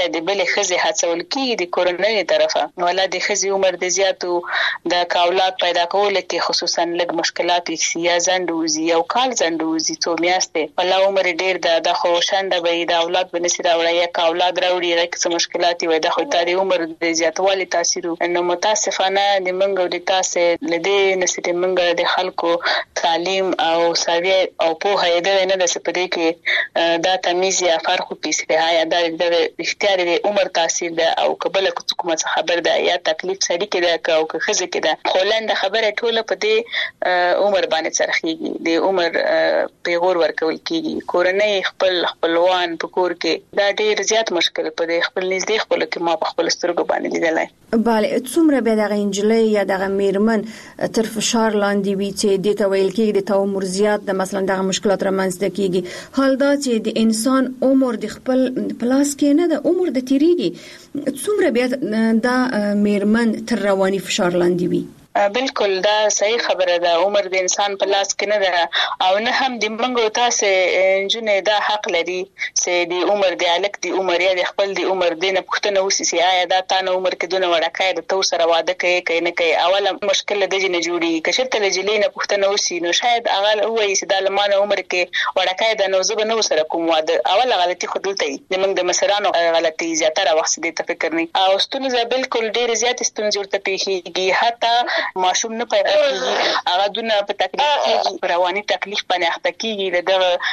د بلې ښځې هڅول کېږي د کورنۍ طرفه، ولا د ښځې عمر د زیاتو د اولاد پیدا کولو کې خصوصا لږ مشکلات یا ځنډ وځي، یو کال ځنډ وځي، څو میاشتې، ولا عمر ډېر د خو شنډه به د اولاد به نشي راوړی، یا که اولاد راوړي هغه کې څه مشکلات وي، د خو د عمر د زیاتوالي تاثیر. نو متاسفانه د منګ او د تاسې لدې نسي د منګ د خلکو تعلیم او سوي او په هيده نه د سپدې کې دا تمیز یا فرق پیسې یا د اختیار د عمر تاثیر ده او قبل کومه خبر ده یا تکلیف سړي کې ده او که خزه کې ده. خولند خبره ټوله په دې عمر باندې څرخيږي، د عمر پیغور ورکول کیږي. کورنۍ خپلوان په کور کې دا ډېر زیات مشکل په دې خپل نږدې خپل کې ما په خپل سترګو باندې لیدلای. بله، څومره به دغه انجلۍ یا دغه میرمن تر فشار لاندې وي چې د تویل کې د عمر زیات د مثلا دغه مشکلات رامنځته کیږي، حال دا چې د انسان عمر د خپل پلاس کې نه د عمر د تیریږي، څومره به دا میرمن تر رواني فشار لاندې وي؟ بالکل دا صحیح خبره ده. عمر د انسان په لاس کې نه ده او نه هم د منګو تاسې جنې دا حق لري چې د عمر د الک د عمر یا د خپل د عمر د نه پښتنه وسی سي آیا دا تانه عمر کې دونه وړکای د تو سره واده کوي کینه کوي. اوله مشکل د جنې جوړي کشرته لجلې نه پښتنه وسی نو شاید هغه وایي چې د لمانه عمر کې وړکای د نو زب نو سره کوم واده. اوله غلطي خودلته د منګ د مسرانو غلطي زیاتره وخت دې تفکر نه او ستونزه بالکل ډېر زیات ستونزه ورته پیښیږي. حتی ماشوم نه پیدا کیږي، هغه دونه په تکلیف کې رواني تکلیف باندې اخته کیږي،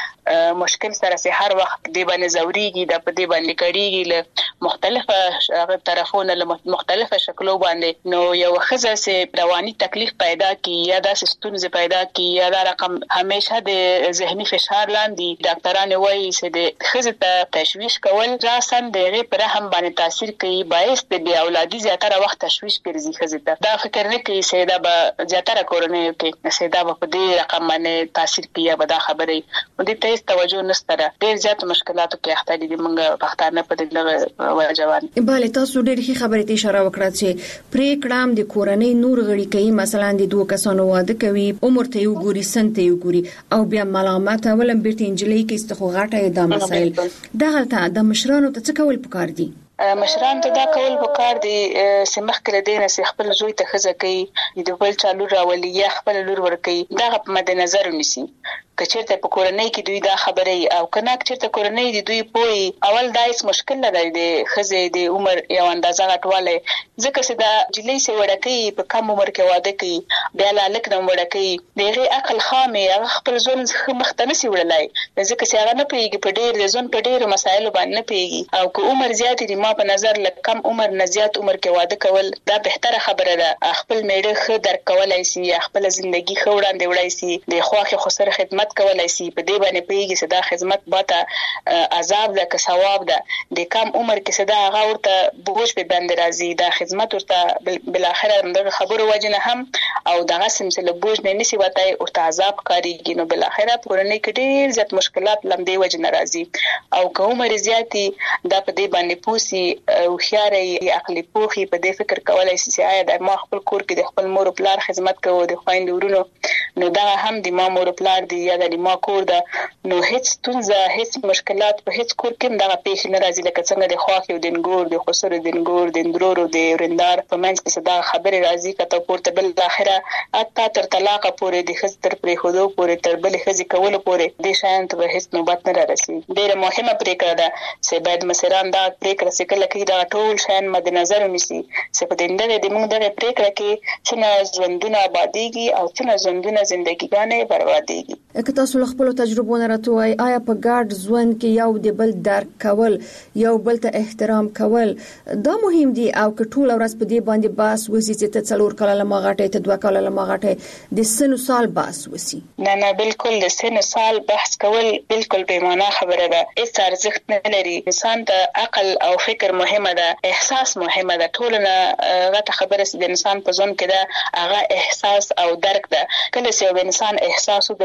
د مشکل سره سه هر وخت دی باندې زوريږي، د په دی باندې کړيږي له مختلفه طرفونو له مختلفه شکلو باندې. نو یو خزه سه رواني تکلیف پیدا کی یا د ستونزې پیدا کی یا د رقم همیشه د ذهني فشار لاندې ډاکټرانو وایي چې د خزه ته تشویش کول راسن دغه پر هم باندې تاثیر کوي، باعث د اولادي زیاتره وخت تشویش ګرځي. خزه ته دا فکر نه کوي چې به زیاتره کورنۍ کې سیدا په دې رقم باندې تاثیر کوي به دا خبره دې ته توجه نشته. ډېر زیات مشکلاتو کې اخته دي موږ پښتانه په دې وجوان. بله، تاسو ډېر ښه خبرې ته اشاره وکړه چې پریکړه د کورنۍ نور غړي کوي، مثلا د دوه کسانو واده کوي، عمر ته یو ګوري، سن ته یو ګوري او بیا ملامت ولم بیرته انجلۍ کې استخو غټه د مسایل دغه د مشرانو ته څه کول پکار دي؟ مشران ته دا کول پکار دي چې مخکې دینه سي خپل زوی ته خزه کوي د بل چالو راولي یا خپل لور ور کوي، دا په مد نظر ونیسي. کچېرته په کورنۍ کې دوی دا خبره او کنه کچېرته کورنۍ دی دوی پوي اول دایس مشکل نه دی د خزه د عمر یو اندازه غټواله، ځکه چې دا جلې سي وړکې په کم عمر کې واده کوي، بیا لاله کړم وړکې دغه عقل خامې هغه خپل ځون مختنه سي وړلای، ځکه چې هغه نه پیږي په ډېر ځون په ډېر مسایل باندې نه پیږي او که عمر زیات دی ما په نظر لکه کم عمر نه زیات عمر کې واده کول دا بهتره خبره ده. خپل میړه خ در کولای سي، خپل ژوندۍ خ وړاندې وړای سي، د خواخې خسر خدمت کولای سي، په دې باندې پیږي چې دا خدمت باته عذاب ده که ثواب ده. د کم عمر کې صدا هغه ورته بوج په بند راځي، دا خدمت ورته بل اخر د خبرو وجنه هم او دغه سمسله بوج نه نسی وتاي ورته عذاب کاریږي. نو بل اخر پرونی کې ډېر زیات مشکلات لمدې وجنه راځي او که عمر زیاتی دا په دې باندې پوسی او خياري عقلي پوخي په دې فکر کولای شي چې آیا د ما خپل کور کې د خپل مور او پلار خدمت کوو د خويند ورونو، نو دا هم د ما مور او پلار دی یا د ما کور ده، نو هیڅ ستونزه هیڅ مشکلات په هیڅ کور کې دغه پیښ نه راځي. لکه څنګه د خواخ او د انګور د خسر د انګور د اندرورو د ورندار په منځ کې صدا خبره راځي کته پورته بل اخره اته تر طلاق پورې د خزر پرې خودو پورې تر بل خزي کول پورې د شان ته هیڅ نوبت نه راځي. ډیره مهمه پریکړه ده چې باید مسران دا پریکړه چې کله کې دا ټول شان مد نظر ونیسي چې په دې د موږ د پریکړه کې چې ژوندونه آبادیږي او چې ژوندونه ژوندګیانه بربادیږي. که تاسو خپل تجربه نه راټوي، آیا په ګډ ژوند کې یو د بل درک کول، یو بل ته احترام کول دا مهم دي او که ټول ورځ په دې باندې باس وسی چې ته څلور کاله لمغاټه ته 2 کاله لمغاټه د سن سال باس وسی؟ نه بالکل د سن سال بحث کول بالکل بې معنا خبره ده، هیڅ ارزښت نه لري. انسان ته عقل او فکر مهمه ده، احساس مهمه ده. ټولنه غته خبره د انسان په ځون کې ده هغه احساس او درک ده. کله چې یو انسان احساس درلوده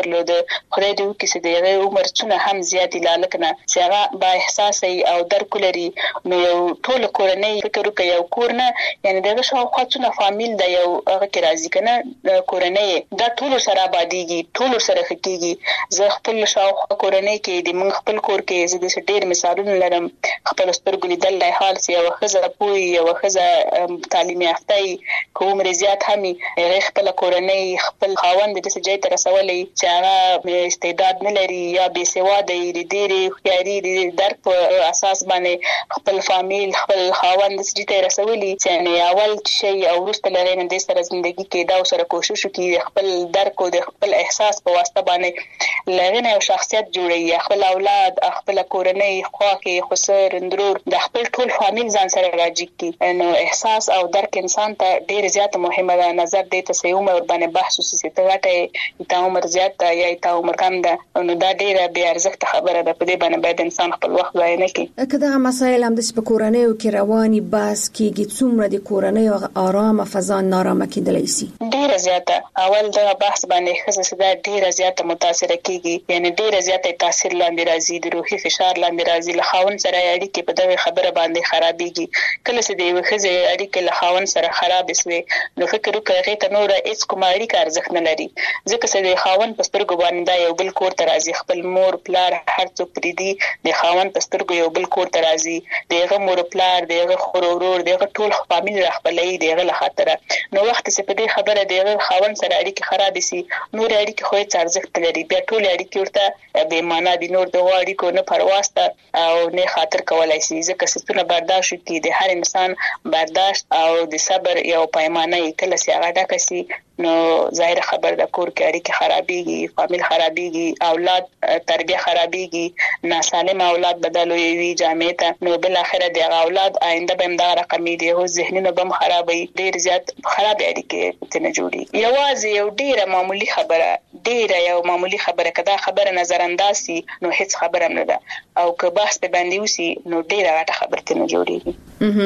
خدای دې وکړي چې د عمر څونه هم زیات لالکنه چې هغه با احساس او درک لري نو یو ټول کورنۍ فکر وکړي یو کور نه یعنی دغه شاوخوا څونه فامیل د یو هغه کې راځي کنه کورنۍ دا ټول سره آبادیږي ټول سره خکېږي زه خپل شاوخوا کورنۍ کې د من خپل کور کې زه د ډېر مثالونه لرم خپل سترګو لیدل له حال چې یو خزه پوي یو خزه تعلیم یافته کوم رضایت همي خپل کورنۍ خپل خاوند د څه ځای ته رسولې چې هغه استعداد نه لري یا بې سواده دی ډېری خیاري د درک په اساس باندې خپل فامیل خپل خاوند د څه ځای ته رسولې چې اول شي او وروسته لري نه د سره ژوندۍ کې دا سره کوشش وکړي خپل درک او د خپل احساس په واسطه باندې لغنه یو شخصیت جوړي خپل اولاد خپل کورنۍ خواخي خسر اندرور د خپل ټول فامیل ځان سره راځي کی نو احساس او درک انسان ته ډیر زیات مهمه ده نظر دې ته سې عمر باندې بحث وسې ته واټه ته عمر زیات یا ته عمر کم ده نو دا ډیره بیا ارزښت خبره ده په دې باندې باید انسان خپل وخت ضایع نه کړي کله مسائل هم د سپکورنۍ او کې رواني بس کېږي څومره د کورنۍ او آرامه فضا نارامه کېدلی شي ډیره زیاته اول دا بحث باندې خصوصا دا ډیره زیاته متاثر کیږي یعنی ډیره زیاته تاثیر لاندې راځي د روحي فشار لاندې راځي له خاوند سره اړیکې په دغه خبره باندې خرابېږي کله چې د یو خزه اړیکې له خاوند سره خراب شي نو فکر وکړئ ته نور هیڅ کومه اړیکه ارزښت نه لري ځکه چې د خاوند په سترګو باندې دا یو بل کور ته راځي خپل مور پلار هر څوک پریدي د خاوند په سترګو یو بل کور ته راځي دغه مور پلار دغه خورورور دغه ټول فامیل راخپلې دغه له خاطر نو وخت چې په دې خبره دغه خاوند سره اړیکې خراب شي نور اړیکې خو هیڅ ارزښت لري بیا ټول اړیکې ورته بې معنا دي نور د اړیکو نه پرواسته او نه خاطر کولای شي ځکه ستونه برداشت کوي د هر انسان برداشت او د صبر یو پیمانه کله چې هغه ډکسي نو ظاهر خبر د کور کې اړیکې خرابېږي فامیل خرابېږي اولاد تربیه خرابېږي ناسالم اولاد بدلوي وي جامې ته نو بل اخر د اولاد آینده به دا رقمي دي هو ذهنونه بم خرابوي ډیر زیات خراب اړیکې ته نه جوړي یوازې یو ډیره معمولی خبره ډیره یو معمولی خبره کدا خبره نظر انداز سي نو هیڅ خبره نه ده او که بحث به باندې وسی نو ډیره غټه خبره ته نه جوړيږي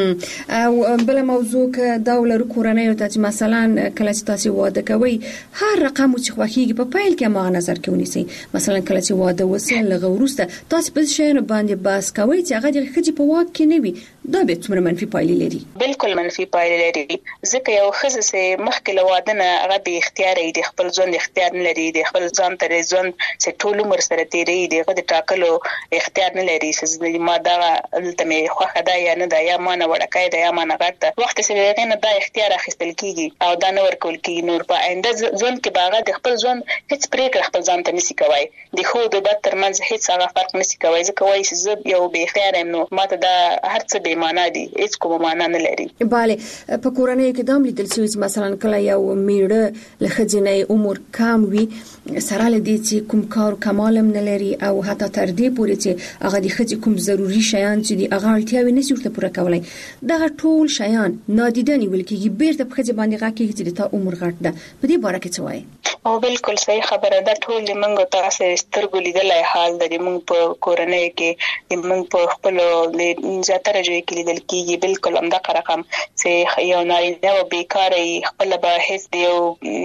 او بل موضوع ک دولر کورنۍ او ته مثلا کله چې تاسو واده کوي هر رقم چې خوخيږي په پایل کې ما نظر کې ونیسي مثلا کله چې واده وسه لغه ورسته تاسو په شین باندې باس کوي چې هغه د خځې په واک کې نه وي دا به څومره منفي پایلې لري بالکل منفي پایلې لري ځکه یو خزه سه مخکې له واده نه هغه به اختیار دی خپل ځان اختیار نه لري د خپل ځان تر ځان چې ټول عمر سره تیری دی هغه د ټاکلو اختیار نه لري چې ما دا التمه خوخه دا یا نه دا یا ما نه وړکای دا یا ما نه غټه وخت چې هغه نه دا اختیار اخیستل کیږي او دا نه ورکول کیږي نور په آینده ځان کې باغه د خپل ځان هیڅ پریکړه خپل ځان ته نسی کوي د خو د بد ترمنځ هیڅ هغه فرق نسی کوي ځکه وایي چې یو به خیر نو ماته دا هر څه به معنا دي هیڅ کومه معنا نه لري bale په کورنۍ کې دام لیدل شوی مثلا کله یو میړه له خځینې عمر کم وي سره لدی چې کوم کار کمالم نه لري او حتی تر دې پورې چې هغه د خځې کوم ضروری شیان چې د هغه اړتیاوې نشي ورته پوره کولای دا ټول شیان نادیده نیول کېږي بیرته په خځې باندې راکېږي چې د عمر غټ ده په دې باره کې څه وایي او بالکل صحیح خبره ده ټول موږ تاسو سترګو لیدلای حال د موږ په کورنۍ کې موږ په خپل زیاتره ځای کې لیدل کېږي بالکل همدا رقم چې یو نارینه او بیکارې خپل به هیڅ دی او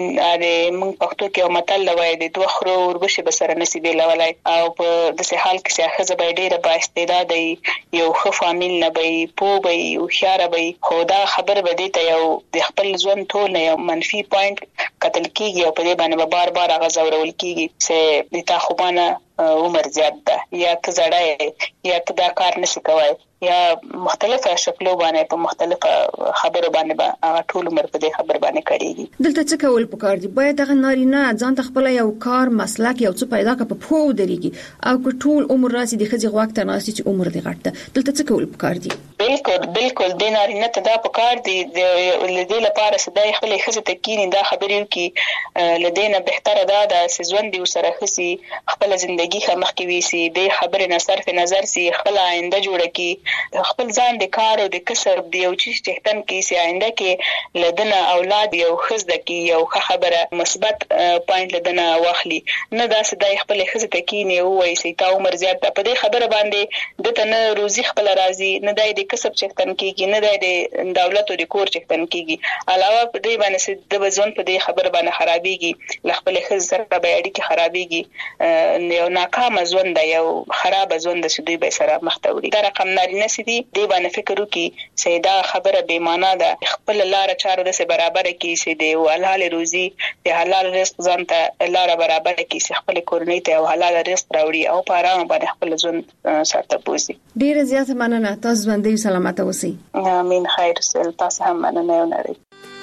موږ پښتو کې یو متل لوي د دوه خرو وربشه بسره نصیب لولای او په داسې حال کې چې خزه به ډیره با استعداد یو ښه فامیل نه وي پوه وي او خيار وي خو دا خبر به دي ته یو د خپل ژوند ټول یو منفي پوینټ قتل کیږي او په دې باندې بار بار غزاورول کیږي چې د تا خوبانه عمر زیات ده یا ته زړه یا ته دا کار نشي کوي یا مختلفه شکلو باندې په مختلفه خبرو باندې ټول عمر په دې خبر باندې کړيږي دلته څه کول پکار دي باید هغه نارینه ځان ته خپل یو کار مسلک یو څه پیدا کړي په پوه دريږي او که ټول عمر راسي د خځې غوښته ناسي چې عمر دی غټه دلته څه کول پکار دي بالکل د نارینه ته دا پکار دي د دې لپاره صداي خپل خځې ته کینی دا خبرې وکي لدينا بهتره دا چې ژوند دی سره خسي خپل ژوند زندگی خمخ کې ویسي د خبرې نه صرف نظر سي خپل آینده جوړ کی خپل ځان د کار او د کسب دی او چې تهتن کې سي آینده کې لدنه اولاد یو خزده کې یو خبره مثبت پوینټ لدنه واخلي نه دا سدای خپل خزه تکینه وای سي تا عمر زیات په دې خبره باندې د تنه روزي خپل راضي نه د کسب چختن کیږي نه د دولت او د کور چختن کیږي علاوه په دې باندې د بزون په دې خبره باندې خرابيږي خپل خزه سره به اړیکې خرابيږي یو ناکام ژوند یو خراب ژوند چې دوی به سره مختوري دا رقم نارینه سدي دی باندې فکر وکي سیدا خبره بے معنا ده خپل لار چاره د سه برابر کی سي دی او حلال روزي د حلال رزق ځان ته لار برابر کی سي خپل کورنۍ ته او حلال رزق راوړي او په آرام باندې خپل ژوند سره بوزي. ډیر زیات مننه تاسو باندې سلامت اوسئ. امين خیر سل تاسو هم مننه ونري.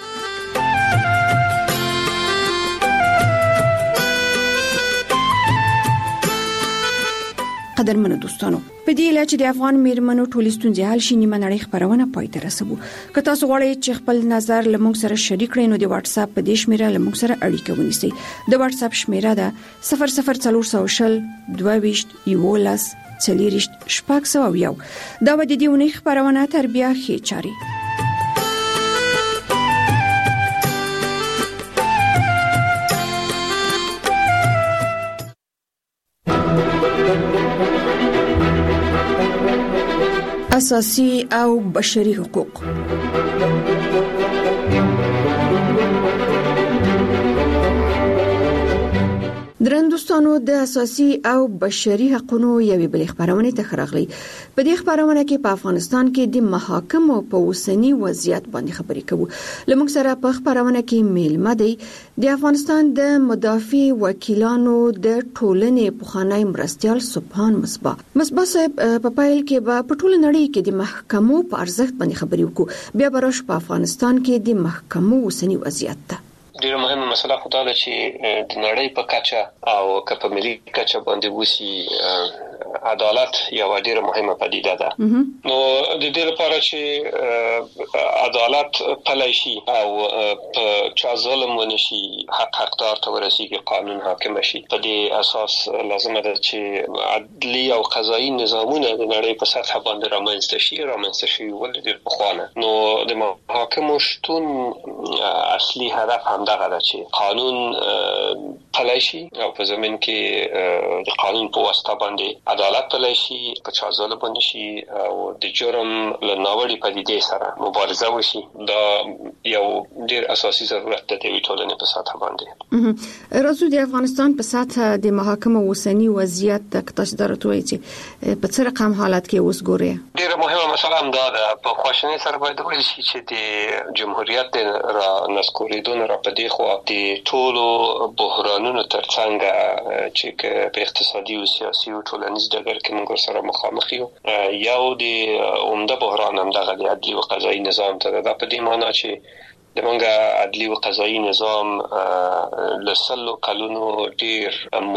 قدرمنو دوستانو په دې لاره چې د افغان میرمنو ټولې ستونزې حل شي نیمه نړۍ خبرونه پای ته رسوو. که تاسو غواړئ چې خپل نظر لمونږ سره شریک کړئ نو د واتس اپ په دې شمیره لمونږ سره اړیکه ونیسئ. د واتس اپ شمیره ده 00400 22 11 40 شپږ دا و د دې ونې خبرونه تربیه خې چاري. اساسي او بشري حقوق. درندوستانو د اساسي او بشري حقوقو یوې بل خبرونه ته خراغلي. په دې خبرونه کې په افغانستان کې د محاکمو په اوسنی وضعیت باندې خبرې کوو. لمونږ سره په خبرونه کې میلمه دی د افغانستان د مدافع وکیلانو د ټولنې پخوانی مرستيال سبحان مصباح صاحب په پایل کې په ټول نړۍ کې د محکمو په ارزښت باندې خبرې وکړو. بیا براش په افغانستان کې د محکمو اوسنی وضعیت ته ډیره مهمه مسله خو دا ده چې د نړۍ په کچه او په ملي کچه باندې وسی عدالت یو ډیره مهمه پدیده ده. نو د دې لپاره چې عدالت پلی شي او په چا ظلم ونشي حقدار ته ورسیږي قانون حاکم شي په دې اساس لازمه ده چې عدلي او قضایي نظامونه د نړۍ په سطح باندې رامنځته شي ولې د خوانه. نو د محاکمو شتون اصلي هدف هم دغه ده چې قانون پلی شي او په زمين کې د قانون په واسطه باندې عدالت پلی شي په چا ظلم ونشي او د جرم له ناوړي پدیدې سره مبارزه وشي. دا یو ډیر اساسي ضرورت دی د ټولنې په سطح باندې. راځو د افغانستان په سطح د محاکمو اوسنی وضعیت د تاسو درتوي چې په څه رقم حالت کې اوس ګوري. ډیره مهمه مسله هم دا ده. په خواشنۍ سره باید ویل شي چې د جمهوریت را نسکوریدون را په دې خو د ټولو بحرانونو ترڅنګ چې په اقتصادي او سیاسي او ټولنیز ډګر کې موږ سره مخامخ یو د عمده بحران هم دغه د عدلي او قضایي نظام ته ده. په دې معنی چې د منګه عدلي او قضایي نظام لسلو کلونو ډیر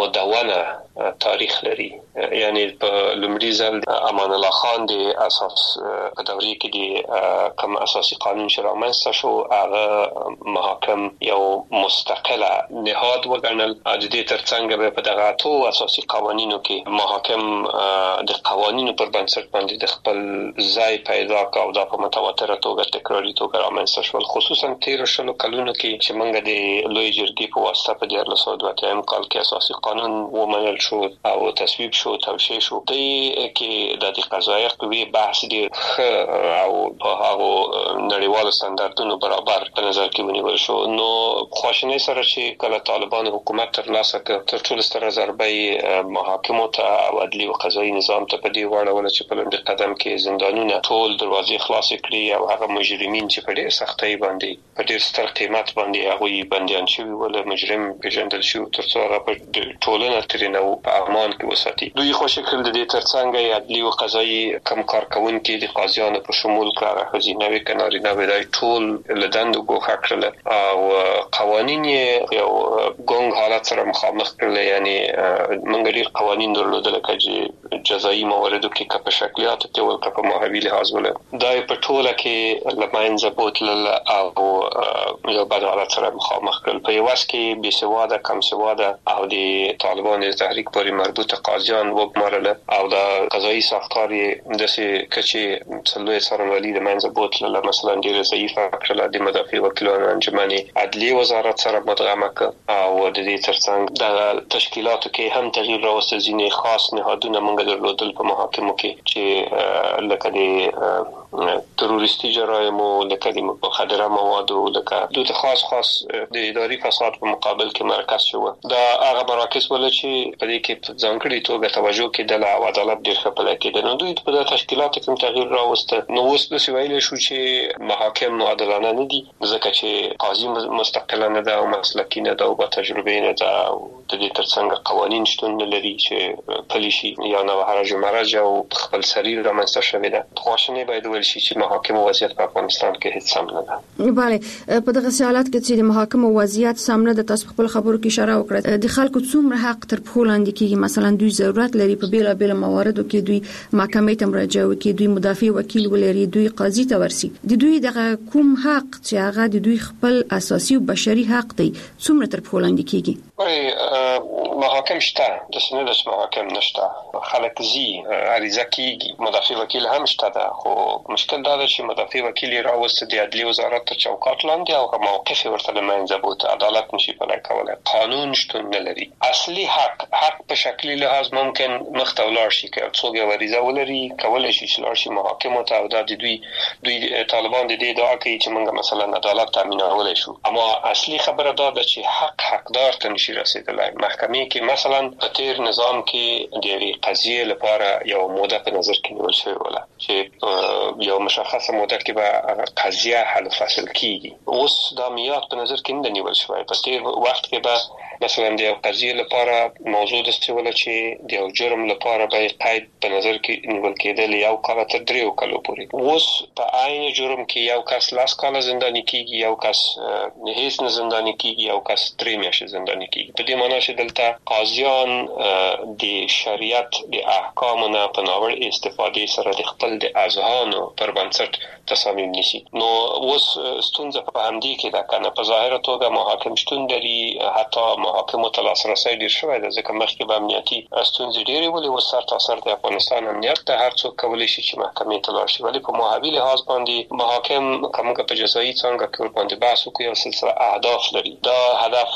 مدونه تاریخ لري. یعنی په لومړي ځل امان الله خان د اساس په دورې کې د کوم اساسي قانون چې رامنځته شو هغه محاکم یو مستقله نهاد وګڼل. د دې ترڅنګ به په دغه اتو اساسي قوانینو کې محاکم د قوانینو پر بنسټ باندې د خپل ځای پیدا کاوه او د په متواتره توګه تکراري توګه رامنځته شول. خصوصا 13 کلونو کې چې موږ د لوی جرګې په واسطه په 1902 کال کې اساسي قانون ومنل شو او تصویب شو توشیح شو. دې کې د قضایي قوې بحث ډیر او په هغه نړیوالو ستاندردونو برابر په نظر کې ونیول شو. نو خواشنۍ سره چې کله طالبان حکومت ترلاسه کړ تر ټولو ستره ضربه محاکمو ته او عدلي او قضایي نظام ته په دې وړاندې چې په لومړي قدم کې زندانونه ټول دروازې خلاص کړي او هغه مجرمین چې په ډېر سختۍ باندې په ډېر ستر قیمت باندې هغه بنديان شوی ول مجرم پیژندل شو ترڅو هغه په ټولنه ترینه او په امان کې وساتي. دوی خو شکل د دې ترڅنګ عدلي او قضایي کم کارکونکي د قاضیانو په شمول کړه خزینه کناري نه وای ټول لدند ګوښه کړل او قوانین یو ګونګ حالت سره مخامخ کړل. یعنی موږ ډیر قوانین درلودل چې جزایي مواردو کې کپ شکلیات ته ول کپ ماهوی لحاظ ول دا په ټوله کې لمنځه بوتل او یو بد حالت سره مخامخ کړل. په یو وخت کې بې سواده کم سواده او د طالبانو تحریک پورې مربوطه قاضیان وګمارل او د قضایي ساختار داسې کچې څلوي څارنوالي د منځ بوتله مثلا ډیره ضعیفه کړل. د مدافع وکیلانو انجمن عدلیه وزارت سره مدغمه کړ او د دې ترڅنګ د تشکیلاتو کې هم تغییر راوست. ځینې خاص نهادونه موږ درلودل په محاکمو کې چې لکه د تروریستي جرایمو، لکه د مخدره موادو، لکه د خاص د اداري فساد په مقابل کې مرکز شو. دا هغه مراکز ول چې په دې کې ځانګړي توګه توجه کېدل او عدالت ډېر ښه پلی کېده. نو دوی په تشکیلاتو کې تغییر راوسته. نو اوس د ویل شو چې محاکم عادلانه نه دي ځکه چې قاضي مستقله نه ده او مسلکي نه ده او با تجربه نه ده او د دې ترڅنګ قوانین شتون نه لري چې پلي شي یا نه هرج و مرج او خپل سری رامنځته شوی ده. خواشنی باید ویل شي چې محاکم وضعیت په افغانستان کې هیڅ سم نه ده. بله، په دغه حالت کې چې د محاکم وضعیت سم نه ده، تاسو خپل خبرو کې اشاره وکړه د خلکو څومره حق تر پښو لاندې کیږي. مثلا دوی ضرورت لري په بیلابل مواردو کې دوی محکمې ته مراجعه وکړي، دوی مدافع وکیل ولري، دوی قاضي ته ورسي. د دوی دغه کوم حق چې هغه د دوی خپل اساسي او بشري حق دی څومره تر پښو لاندې کیږي؟ محاکم شته، د سند محاکم نشته. خلک زی عریضه کیږي، مدافع وکیل هم شته ده، خو مشکل دا ده چې مدافع وکیل راوست د عدلیه وزارت تر چوکاټ لاندې او موقف ورته لمنځه بوت، عدالت نشي پلی کولای، قانون شتون نه لري. اصلي حق په شکلی لحاظ ممکن مخته ولاړ شي که څوک عریضه ولري، کولای شي چې لاړ شي محاکمو ته او دا د دوی طالبان د دې ادعا کوي چې موږ مثلا عدالت تامینولای شو. اما اصلي خبره دا ده چې حقدار ته نشي رسیدلای. محکمې کې مثلا په تیر نظام کې د قضیه لپاره یو موده په نظر کې نیول شوی ولا چې یو مشخصه موده کې به قضیه حل فصل کیږي. اوس دا میاد په نظر کې نه نیول شوی. په تیر وخت کې به مثلا د قضیه لپاره موضوع د استوله چې د یو جرم لپاره به قید په نظر کې نیول کېدل یو کال تر 3 کالو پورې. اوس په عین جرم کې یو کس 10 کال زنداني کیږي، یو کس هیڅ نه زنداني کیږي، یو کس 3 میاشتې زنداني کیږي. په دې معنی چې دلته قاضیان د شریعت د احکامو نه په ناوړه استفادې سره د خپل د اذهانو پر بنسټ تصامیم نیسي. نو اوس ستونزه په همدې کې ده کنه. په ظاهره توګه محاکم شتون لري، حتی محاکمو ته لاسرسی ډیر شوی ده ځکه مخکې به امنیتي ستونزې ډېرې ولې اوس سر تاسر د افغانستان امنیت ته هر څوک کولی شي چې محکمې ته لاړ شي. ولی په محابي لحاظ باندې محاکم کومه په جزایي څنګه کې باندې بحث وکړي او سلسله اهداف لري. دا هدف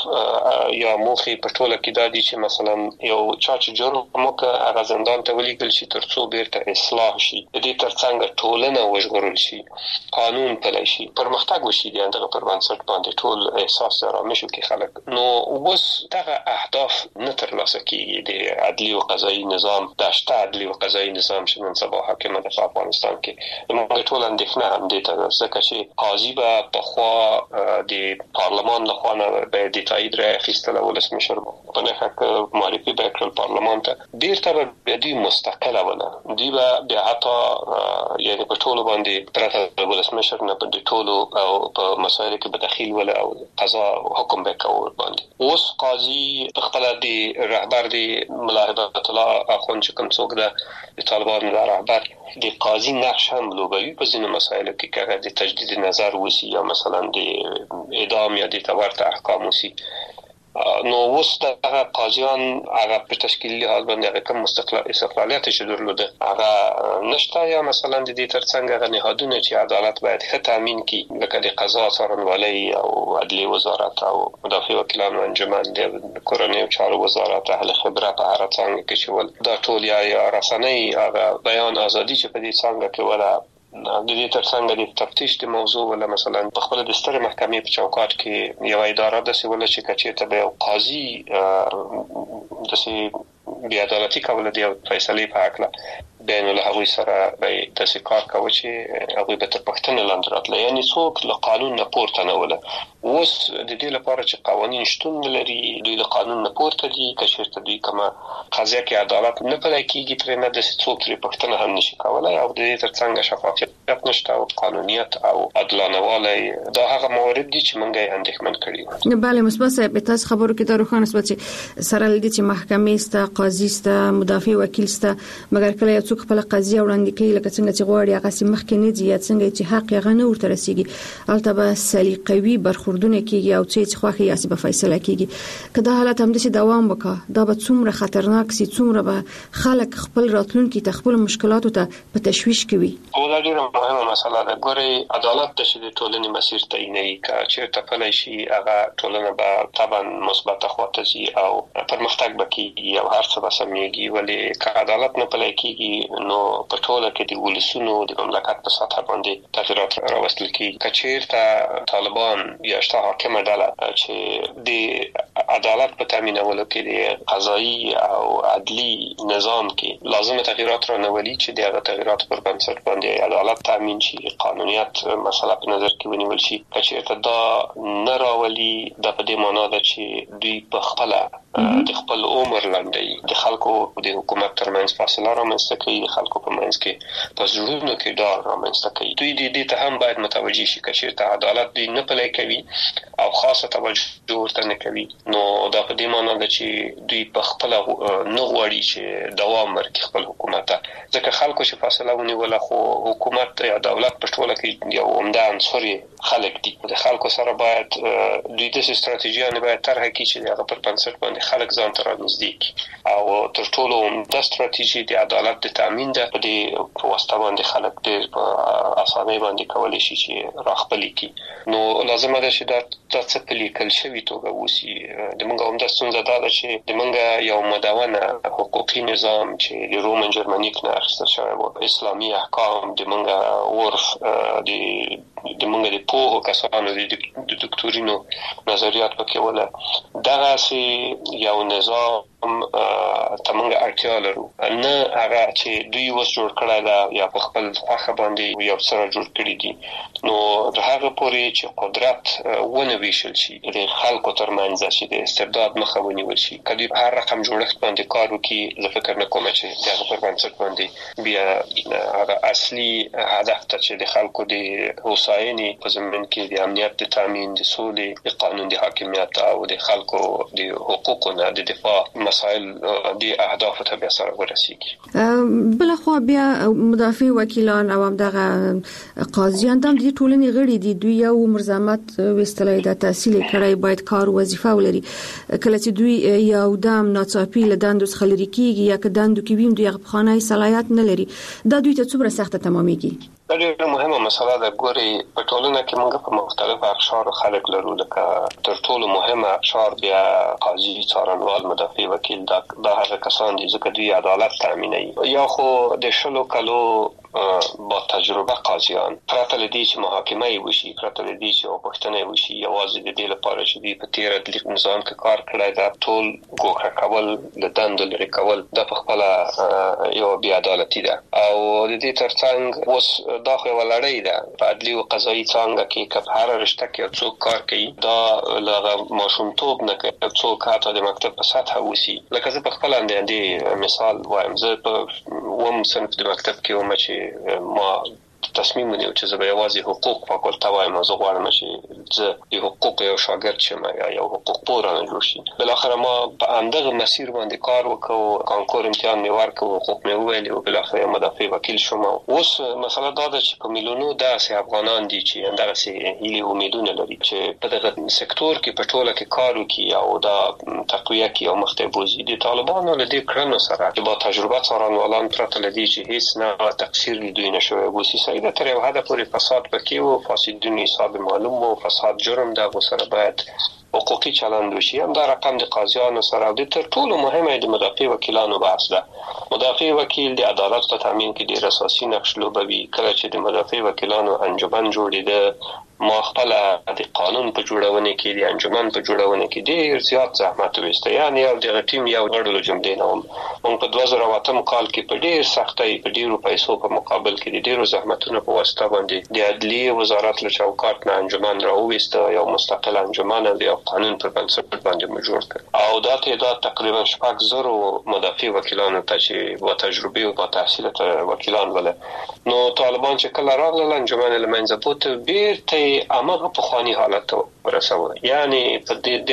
یا موخې په ټوله کې دا دي چې مثلا یو چا چې جرم وکړ هغه زندان ته ولیږل شي ترڅو بیرته اصلاح شي، د دې ترڅنګ ټولنه وژغورل شي، قانون پلی شي، پرمختګ وشي. دغه پر بنسټ باندې ټول احساس آرامش وکړي خلک. نو اوس دغه اهداف نه ترلاسه کیږي. د عدلی او قضایي نظام د شته عدلی او قضایي نظام چې نن سبا حاکم ده په افغانستان کې، موږ ټول اندېښنه هم دي ته ځکه چې قاضي به په خوا د پارلمان له خوا نه به د تایید را اخیستل ولسمشر په نخښه معرفي به کړل پارلمان ته، بیرته به دوی مستقله ولا دوی به بیا حتی یعنی په ټولو باندې پرته ولسمشر نه په ټولو او په مسایلو کې به دخیل ولا او قضا حکم به کول باندې. اوس قاضي خپل د رهبر د ملا هبت الله اخوند چې کوم څوک ده د طالبانو د رهبر د قاضي نقش هم لوبوي په ځینو مسایلو کې که د تجدید نظر وسی یا مثلا د اعدام یا د تورته احکام وسی. نو اوس دغه قاضیان هغه په تشکیلي لحاظ باندې هغه کوم استقلالیت چې درلوده هغه نشته، یا مثلا د دې ترڅنګ هغه نهادونه چې عدالت باید ښه تامین کړي لکه د قضا څارنوالۍ او عدلیه وزارت او مدافع وکیلانو انجمن، د کورنیو چارو وزارت، اهل خبره په هر څنګه کې چې ول دا ټول یا رسنۍ هغه بیان ازادي چې په دې څنګه کې ولا د دې ترڅنګ د تفتیش د موضوع ولا مثلا په خپل د ستر محکمې په چوکاټ کې یو اداره د سیول چې کچېته به قاضي د سي بیا عدالتي کوله دی فیصله په حق بین له هغوی سره به تاسو کار کوي چې هغوی به تر پښتنه لاندې راتله، یعنی څوک له قانون نه پورته نه وله. اوس د دې لپاره چې قوانین شتون لري، دوی له قانون نه پورته دي. که چېرته دوی کومه قضیه کې عدالت نه پلی کېږي ترې نه داسې څوک ترې پښتنه هم نشي کولی او د دې ترڅنګ شفافیت نشته او قانونیت او عادلانه والی. دا هغه موارد دي چې موږ یې اندېښمن کړي. بله مثبت صاحب، تاسو خبرو کې دا روښانه شوه چې سره لدې چې محکمې سته، قاضي سته، مدافع وکیل سته، مګر کله یو څوک خپل قضیه وړاندې کوي لکه څنګه چې غواړي هغه سي مخکې نه ځي یا څنګه چې حق یې غنه ورته رسیږي البته به سلیقوي برخوردونه کیږي او چې خوخي یاسي به فیصله کیږي کله حالت هم د دوام وکړه دا به څومره خطرناک سي څومره به خلک خپل راتلونکي ته خپل مشکلاتو ته په تشويش کوي. دا ډیره مهمه مسله ده. ګوري عدالت د ټولنې مسیر تعینوي چې تپلای شي هغه ټولنه به طبعا مثبت خواته زی او پرمختګ وکړي او هر څه به سمېږي ولې که عدالت نه پلی کیږي نو په ټوله کې د ولسونو د مملکت په سطح باندې تغیرات راوستل کیږي. که چیرته طالبان یا شته حاکمه ډله چې د عدالت په تامینولو کې د قضایي او عدلي نظام کې لازمه تغیرات رانولي چې دغه تغیرات پر بنسټ باندې عدالت تامین شي قانونیت مسله په نظر کې ونیول شي. که چیرته دا نه راولي دا په دې معنی ده چې دوی په خپل د خپل عمر لاندې د خلکو د حکومت ترمنځ فاصله رامنځته کوي د خلکو په منځ کې په زړونو کې ډار رامنځته کوي. دوی دې ته هم باید متوجي شي که چیرته عدالت دوی نه پلی کوي او خاصه توجه ورته نه کوي نو دا په دې معنی ده چې دوی په خپل نه غواړي چې دوام ورکړي خپل حکومت ته ځکه خلکو چې فاصله ونیوله خو حکومت یا دولت په ټوله کې یو عمده عنصر خلک دي. د خلکو سره باید دوی د ستراتیژیانه باید طرح کړي چې هغه پر بنسټ باندې خلک ځان ته رانږدې کړي او تر ټولو عمده ستراتیژي د عدالت د تامین ده. په دې واسطه باندې خلک ډېر په اسانۍ باندې کولی شي چې راخپلي کړي. نو لازمه ده چې دا څه په لیکل شوي توګه وسی. د موږ عمده ستونزه دا ده چې د موږ یو مدونه حقوقي نظام چې د رومن جرمنیک نه اخیستل شوی و اسلامي احکام د موږ عرف د موږ د پوهو کسانو د دکتورینو نظریات پکې ولا دغه سي یو نظام تمنګ اړتیا لرو نه هغه چې دوی وس جوړ کړی دا یا په خپل خوخه باندې یو سره جوړ کړی دي. نو هغه پورې چې قدرت ونه ویشل شي د خلکو ترمنځ چې د استبداد مخه ونیول شي کله هر رقم جوړښت باندې کار وکړي زه فکر نه کوم چې دغه پر بنسټ باندې بیا هغه اصلي هدف ته چې د خلکو د هوساینې په ضمن کې د امنیت د تامین د سولې د قانون د حاکمیت او د خلکو د حقوقو نه د دفاع مسائل د اهداف ته به سره ورسیږي. بل خو بیا مدافع وکیلان او دغه قاضیان د دې ټولنې غړي دي دوی یو مرزمت وستلای د تحصیل کړای باید کار وظیفه ولري کله چې دوی یو دام ناڅاپي لداندو خلری کیږي یا که داندو کې ویم دوی خپخانه صلاحیت نه لري دا دوی ته څومره سخت تمامېږي. دا ډېره مهمه مسله ده. ګوري په ټولنه کې موږ په مختلف اقشار خلک لرو لکه تر ټولو مهمه اقشار بیا قاضي څارنوال مدافع وکیل دا هغه کسان دي ځکه دوی عدالت تامینوي یا خو د شلو کلو با تجربه قاضیان پرته لدی چې محاکمه وشي پرته لدی چې پښتنه وشي یوازې د دې لپاره چې دوی په تیر عدالت نظام کې کار کړی دا ټول ګوښه کول د دندو لري کول د خپل یو بی عدالتي ده او د دې ترڅنګ اوس دا خو ولړۍ ده په عدلي او قضایي څنګه کې کپ هر رشته کې څوک کار کوي دا لغه ماشومتوب نه کوي څوک حتی د مکتب په سطح وسی لکه زه په خپل اندې مثال وایم زه په وم صنف د مکتب کې وم چې ما تصمیم ونیو چې زه به یوازې حقوق فاکولته وایم او زه غواړم چې زه د حقوق یو شاګرد شم یا یو حقوق پوه رانه جوړ شي. بالاخره ما په همدغه مسیر باندې کار وکړ کانکور امتحان مې ورکړ حقوق مې وویل او بالاخره مدافع وکیل شوم. اوس مسله دا ده چې په میلیونو داسې افغانان دي چې همدغسې هیلې امیدونه لري چې په دغه سکتور کې په ټوله کې کار وکړي او دا تقویه کړي او مخته بوځي. د طالبانو له دې کړنو سره با تجربه څارنوالان پرته له دې چې هیڅ نه تقصیر دوی نشوي وبوسي دا تر یو حد پورې فساد پکې وو فاسدونی حساب معلوم وو فساد جرم ده غوسره باید حقوقي چلند وشي هم دا رقم د قاضیانو سره د تر ټولو مهمه د مدافع وکیلانو بحث ده. مدافع وکیل د عدالت په تامین کې ډیر اساسي نقش لوبوي. کله چې د مدافع وکیلانو انجمن جوړیده ما خپل د قانون په جوړونه کې د انجمن په جوړونه کې ډیر زیات زحمت وسته یعنی یو د ټیم یو غړو جمع نه هم په 2008 کال کې په ډیر سختۍ په ډیرو پیسو په مقابل کې د ډیرو زحمتونو په واسطه باندې د عدلیه وزارت له چوکاټ نه انجمن راوېسته یو مستقل انجمن د قانون پر بنسټ باندې جوړ کړ او دا تعداد تقریبا 6,000 مدافع وکیلانو ته چې با تجربه او با تحصیل وکیلان ولا نو طالبان چې کله راغله انجمن لمنځه بوت بیرته کې امغه په خواني حالت ورسوه. یعنی په دې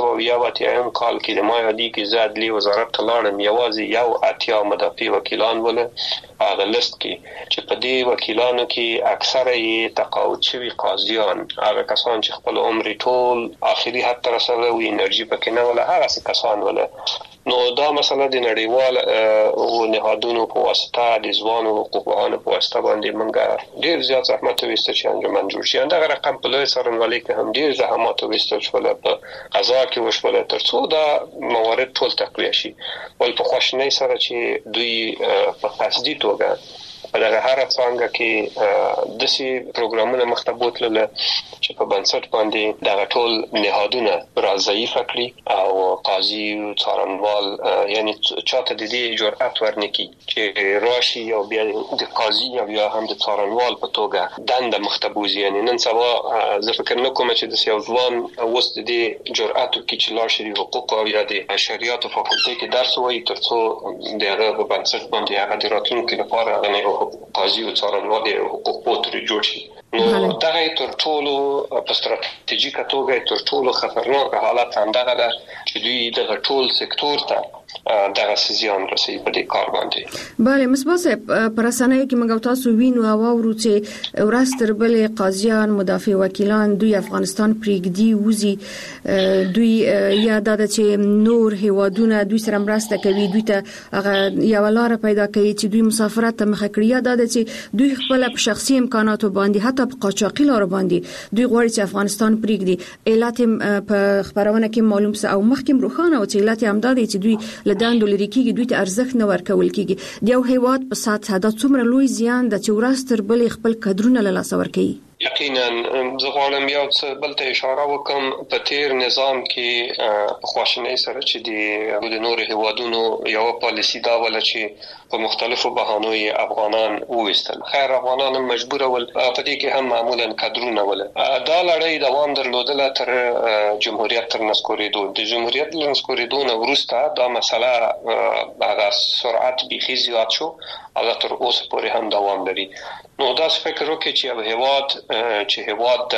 1480 کال کې د مایادي کې زادلی وزارت تلاړم یوازې یو اتیا مدافع وکیلان ول هغه لیست کې چې په دې وکیلانو کې اکثره یې تقاعد شوي قاضیان هغه کسان چې خپل عمر ټول آخري حد ته رسوي او انرژي پکې نه ولا هغه کسان ول. نو دا مسله د نړیوال او نهادونو په واسطه د ځوانو حقوقپوهانو په واسطه باندې موږ ډیر زیات زحمت وکړو چې انجمن جوړ شي. دا رقم په لوی سرنوالي کې هم ډیر زحمت وکړو چې په قضا کې وشول ترڅو دا موارد ټول تقویه شي. ول په خوشنۍ سره چې دوی په قصدي توګه په دغه هر څنګه کې د سي پروګرامونه مختبوت لله چې په بنسټ باندې دغه ټول نهادونه را ضعیف کړی او قاضي او څارنوال یعنی چاته د دې جرأت ورنکي چې راشي او بیا د قاضي او یا هم د څارنوال په توګه دنده مختبوز. یعنی نن سبا زه فکر نه کوم چې د یو ځوان وست د جرأت کې چې لا شری حقوق او یا د شریعت فاکولټي کې درس وایي ترڅو دغه په بنسټ باندې هغه د راتلونکي لپاره هغه قاضي او څارنوال د حقوق پوتري جوړ شي. نو دا تر ټولو په ستراتیژیکه توګه تر ټولو خطرناک حالت هم دغه ده چې دوی دغه ټول سکتور ته دغه سيزيان رسي په دې کار باندې. بله مسباسه پرسنۍ کې موږ تاسو وینو او ورو چې ورستر بل قاضیان مدافع وکیلان دوی افغانستان پریږدي وزي دوی یاد ده چې نور هیوادونه دوی سره مرسته کوي دوی ته هغه یو لار پیدا کوي چې دوی مسافرت ته مخه کړی. یاد ده چې دوی خپل په شخصي امکاناتو باندې حتی په قاچاقي لار باندې دوی غواړي چې افغانستان پریږدي. علت په خبرونه کې معلوم څه او مخکې روخانه او چې علت هم ده چې دوی لداندو لري کېږي دوی ته ارزښت نه ورکول کېږي. د یو هیواد په ساده دا څومره لوی زیان د چې ورستر بل خپل کډرونه له لاس ورکوي. یقینا زه غواړم یو څه بل ته اشاره وکم. په تیر نظام کې خواشنۍ سره چې د نور هیوادونو یو پالیسی دا ول چې په مختلفو بهانو افغانان وېستل. خیر افغانان مجبور ول په دې کې هم معمولا کډرونه ول. دا لړۍ دوام درلودله تر جمهوریت تر نسکورېدو. د جمهوریت تر نسکورېدو وروسته دا مسله هغه سرعت بيخي زیات شو او تر اوسه پورې هم دوام لري. نو دا فکر وکړي چې هیواد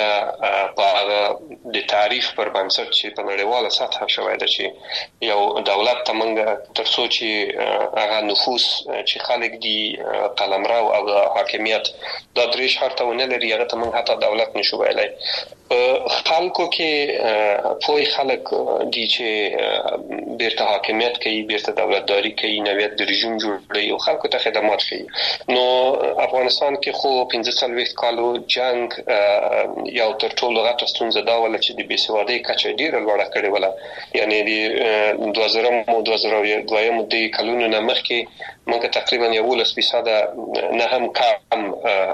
په د تعریف پر بنسټ چې په نړیواله سطح شوی دی چې یو دولت تمنګ ترڅو چې هغه نفوس چې خلک دي قلمرو او حاکمیت دا درې شرطونه لري هغه تمنګ حتی دولت نشو ویلای. خلکو کې پوی خلک دي چې بیرته حاکمیت کوي بیرته دولتداري کوي نویت د رژیم جوړوي او خلکو ته خدمات کوي. نو افغانستان کې خو 15 کالو جنگ یو تر ټولو غټه ستونزه دا ول چې د بېسوادۍ کچه ډیره لوړه کړې وله. یعنی د 2002 د کلونو نه مخکې موږ تقریبا 11% نه هم کم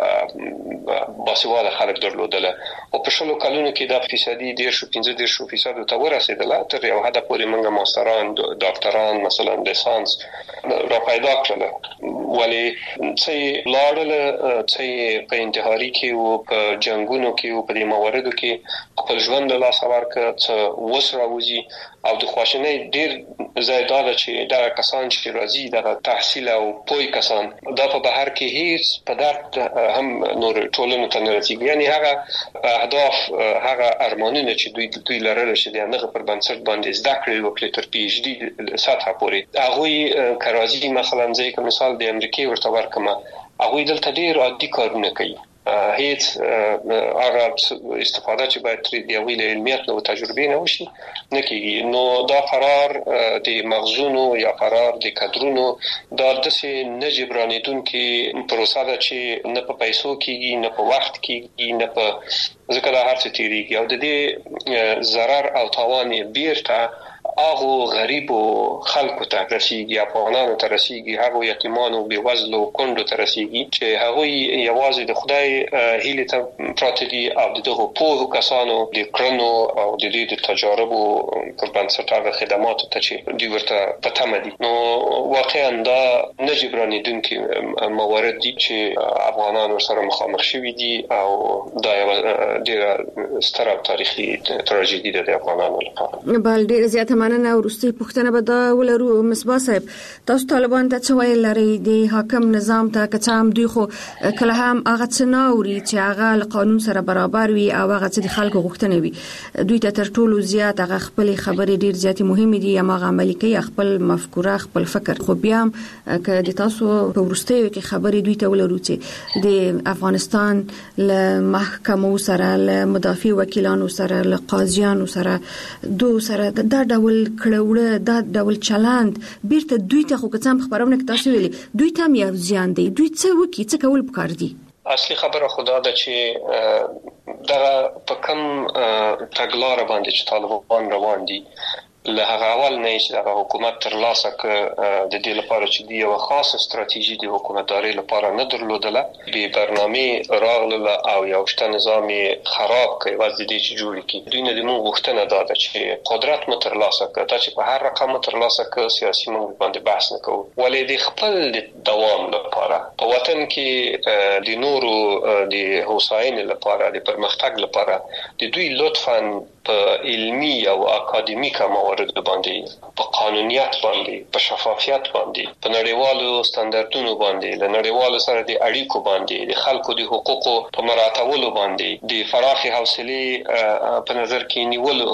باسواده خلک درلودل او په شلو کلونو کې د فیصدي 15% ته ورسېدل. تر یو حد پورې موږ ماستران ډاکټران مثلا لیسانس را پیدا کړل ولی چې لاړل چې په انتحاري کې او په جنگونو کې او په دې مواردو کې خپل ژوند له لاسه ورکړ چې وسره وځي او د خواشنۍ ډیر زیاده چې دا کسان چې راځي د تحصیل او پوی کسان دا په بهر کې هیڅ په درد هم نور ټولنه ته نه رسیږي. یعنی هغه اهداف هغه ارمانونه چې دوی لرل چې د هغه پر بنسټ باندې زده کړې وکړي تر پی ایچ ډي سطح پورې هغه کراځي مثلا ځکه مثال د امریکای ورته ورکمه هغه دلته ډیر عادي کارونه کوي هیڅ هغه استفاده چې باید تر دی ویل علمیت او تجربې نه وشي نه کیږي. نو دا قرار د مغزونو یا قرار د کډرونو دا د څه نه جبرانیدون کې پروسه ده چې نه په پیسو کېږي نه په وخت کېږي نه په ځکه دا هر څه تیریږي او د دې ضرر او تاوان بیرته هغه غریب خلکو ته رسیږي افغانانو ته رسیږي هغه یتیمانو بېوزلو کندو ته رسیږي چې هغه یوازې د خدای هیله ته پراته دي او دغه په کسانو د کړنو او د دې د تجاربو پر بنسټ هغه خدمات ته چې دوی ورته پته دي. نو واقعا دا نجبرانیدونکي موارد دي چې افغانان سره مخامخ شوي دي او دا یو ډېر ستره تاریخي تراژیدي ده د افغانانو لپاره. بل ډېر زیات مننه. وروستي پوښتنه به دا ولرو مصباح صاحب، تاسو طالبان ته څه ویل لري د حاکم نظام ته؟ که څه هم دوی خو کله هم هغه څه نه اوري چې هغه له قانون سره برابر وي او هغه څه د خلکو غوښتنه وي. دوی ته تر ټولو زیات هغه خپل خبرې ډیر زیات مهمه دي، هغه عملي کوي خپل مفکوره خپل فکر. خو بیا هم که د تاسو په ورستیو کې خبرې دوی ته ولرو چې د افغانستان له محکمو سره، له مدافع وکیلانو سره، له قاضیانو سره، دو سره دا ډول کړهوړه، دا ډول چلند بیرته دوی ته خو کڅم خبرونه کې تاسو ویلي دوی ته یو زیان دی. دوی څه وکړي، څه کول پکار دي؟ اصلي خبره خدا ده چې دا په کوم تګلارې باندې چې طالبان روان دي له هغه اول نه چې د حکومت تر لاسه د دې لپاره چې دی یو خاص استراتیژي د حکومتداري لپاره نه درلودله، به برنامه راغله او یو شته نظام خراب کوي وځي دي چې جوړ کی. دوی نه د مو غوښتنه ده چې قدرت مو تر لاسه کړه، چې په هر رقم تر لاسه کړه سیاسي مو باندې بحث نه کوو، ولې د خپل دوام لپاره په وطن کې د نورو د هوساینې لپاره، د پرمختګ لپاره د دوی لطفاً په علمي او اکاډمیکه موارد باندې، په قانونیت باندې، په شفافیت باندې، په نړیوالو ستاندردونو باندې، له نړیوالو سره د اړیکو باندې، د خلکو د حقوقو په مراعاتولو باندې، د فراخي حوصله په نظر کې نیولو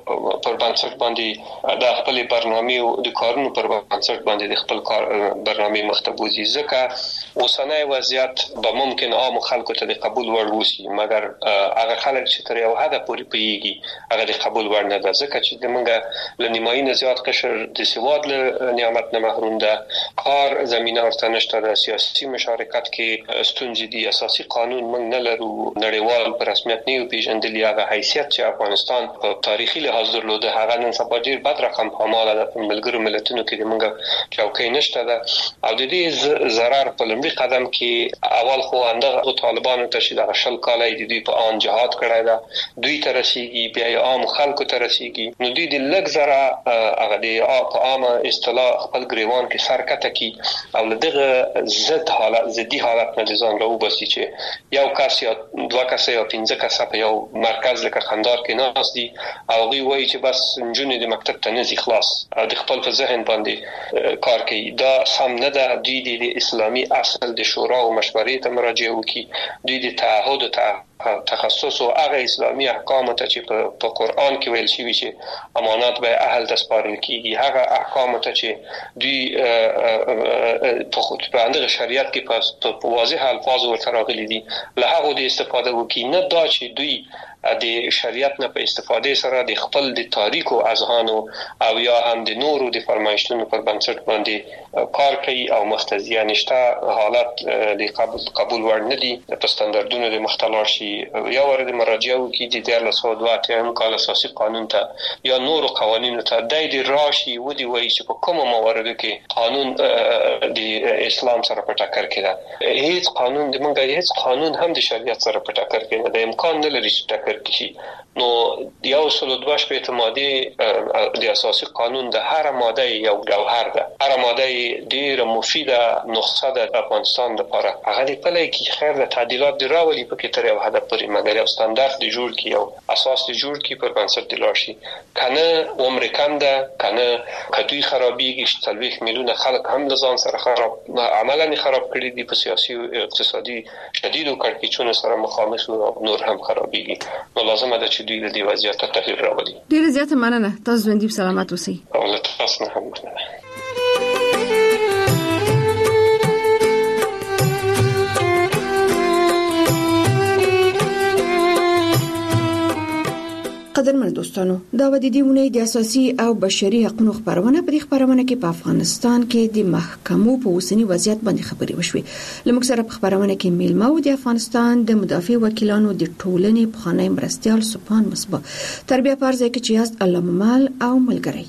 پر بنسټ باندې د خپل برنامه او د کارونو پر بنسټ باندې د خپل کار برنامه مختبوزي. ځکه اوسنۍ وضعیت به ممکن عام خلکو ته د قبول وړ وسی، مګر هغه خلک چې تر یو حد پورې پیږي هغه د قبول وړ نه ده، ځکه چې دمنګه لنیمایي نه زیات قشر د سواد له نعمت نه محروم ده، کار زمينه ورته نشته، د سیاسي مشارکت کې ستونزې دي، اساسي قانون موږ نه لرو، نړیوال په رسمیت نه پیژندل، هغه حیثیت چې افغانستان په تاریخي لحاظ درلوده هغه نن سبا ډیر بد رقم په مال ده، په ملګرو ملتونو کې دمنګه چوکۍ نشته ده. او د دې ضرر په لومړي قدم کې اول خو اندغه طالبانو ته چې د شل کالای د دوی په ان جهاد کړای ده دوی ته رسیږي، بیا عام خلکو ته رسیږي، نو دوی د لږ زره هغه د عامه اصطلاح خپل گریوان کې سرکته کی او دغه ضد حالت ضدي حالت نه ځان راو باسي چې یو کس یا دوه کس یا 15 کس په یو مرکز لکه خندار کې ناس دي او غوي وایي چې بس جنونې د مکتب ته نزي خلاص او د خپل په ذهن باندې کار کوي. دا سم نه ده. دوی د اسلامي اصل د شورا او مشورې ته مراجعه وکړي، دوی د تعهد او تخصص او هغه اسلامي احکام ته چې په قران کې ویل شوی چې امانات به اهل ته سپارل کیږي، هغه احکام ته چې دوی په خود په اندغه شریعت کې په واضح الفاظ ورته راغلي دي له هغه د استفاده وکړي، نه دا چې دوی د شریعت نه په استفاده سره د خپل د تاریخو اذهانو او یا هم د نورو د فرمایشتونو پر بنسټ باندې کار کوي او مختزیه نشته حالت د قبول ور نه دي. په ستاندردونو د مختلف شي یا ورته مراجعه وکړي د 1902 کال اساسي قانون ته یا نورو قوانینو ته د راشي ودی وایي چې په کومه مواردو کې قانون د اسلام سره په ټکر کې ده. هیڅ قانون د منګه هیڅ قانون هم د شریعت سره په ټکر کې نه ده، امکان نه لري چې ټکر کشي. نو یو سلو دوه شپږ ماده د اساسي قانون د هر ماده یو جوهر ده، هر ماده ډیره مفیده نسخه ده د افغانستان لپاره. هغه په لای کې خیر د تعدیلات دی راولي په کې تر یو هدف پورې، مګر یو ستاندارد دی جوړ کی، یو اساس دی جوړ کی پر بنسټ دی لاشي. کنه عمر کم ده، کنه کدوی خرابېږي، 30 میلیون خلک هم ځان سره خراب عملاً خراب کړي دي، په سیاسي او اقتصادي شدیدو کړکېچونو سره مخامخ او نور هم خرابېږي. نو لازم ده چې دوی د دې وضعیت ته تغیر راولي. ډیره زیاته مننه. تاسو ژوندۍ سلامت اوسئ. او له تاسو نه هم مننه. قدرمن دوستانو، دا و د دې ونې د اساسي او بشري حقوقو خبرونه. په دې خبرونه کې په افغانستان کې د محکمو په اوسنی وضعیت باندې خبرې وشوې. لمک سره په خبرونه کې میلمه و د افغانستان د مدافع وکیلانو د ټولنې پخوانی مرستيال سپان مصباح. تربیه پرځای کې چې یاست علامه مال او ملګری.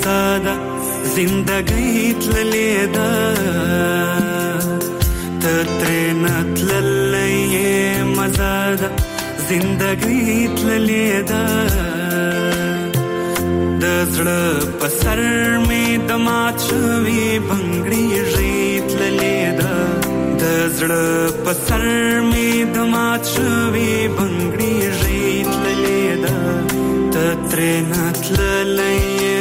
مزه ده زندګۍ تللې ده ته ترې نه تللی یې مزه ده زندګۍ تللې ده د زړه په سر مې د مات شوي بنګړي تللې ده د زړه په سر مې د مات شوي بنګړي تللې ده ته ترې نه تللی یې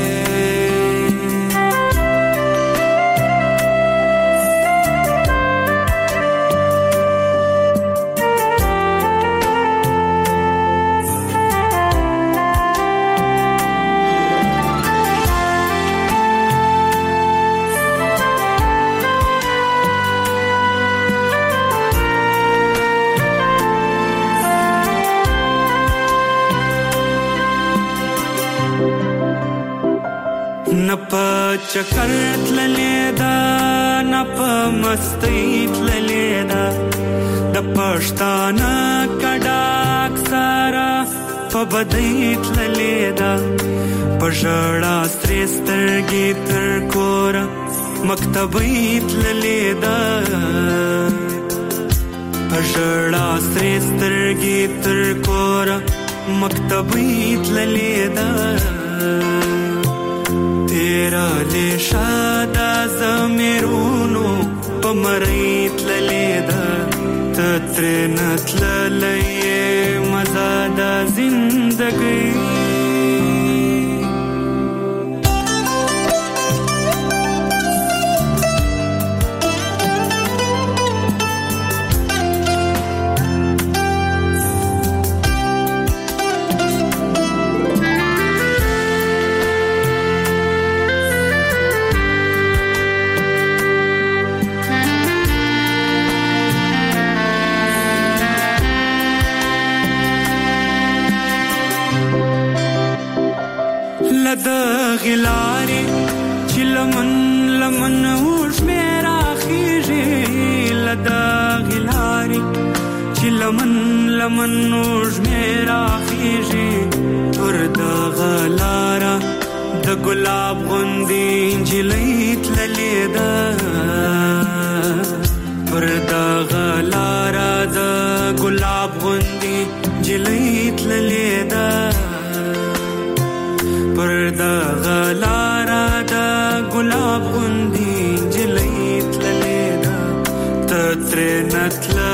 چکر تللې ده نه په مستۍ تللې ده د پښتانه کډاک سره په بدۍ تللې ده په ژړا سرې سترګې تر کوره مکتبۍ تللې ده په ژړا سرې سترګې تر کوره مکتبۍ تللې ده تیرا لیشا دا زمیرونو پا مریت للیدا تترینت للی مزادا زندگی غلاري چې لمن لمن اوش میرا خیږي لدا غلاري چې لمن لمن اوش میرا خیږي پر دا غلارا د ګلاب غوندي انجلۍ تللې ده پر دا غلارا د ګلاب غوندي انجلۍ تللې ده پر دا غلارا دا ګلاب غوندي انجلۍ تللې ده ته ترې نه تله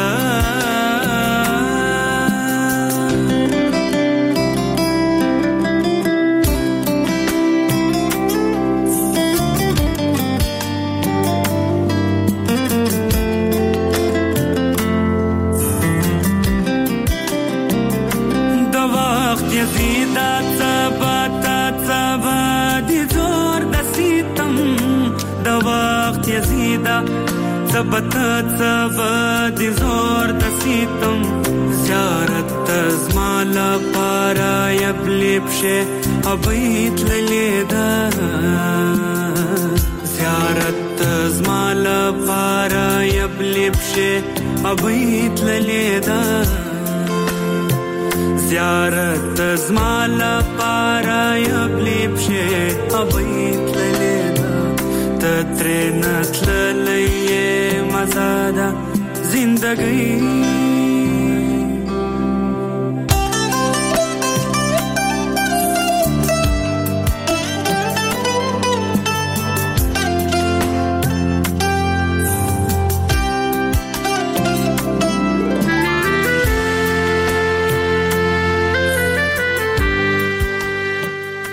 د وخت یزیدا ثبت ثبت زور د سیتم زیارت زمال پارا یبلب شه ابیت لیدا زیارت زمال پارا یبلب شه ابیت لیدا زیارت زمال پارا یبلب شه ابیت لیدا تترینت للی مزادا زندگی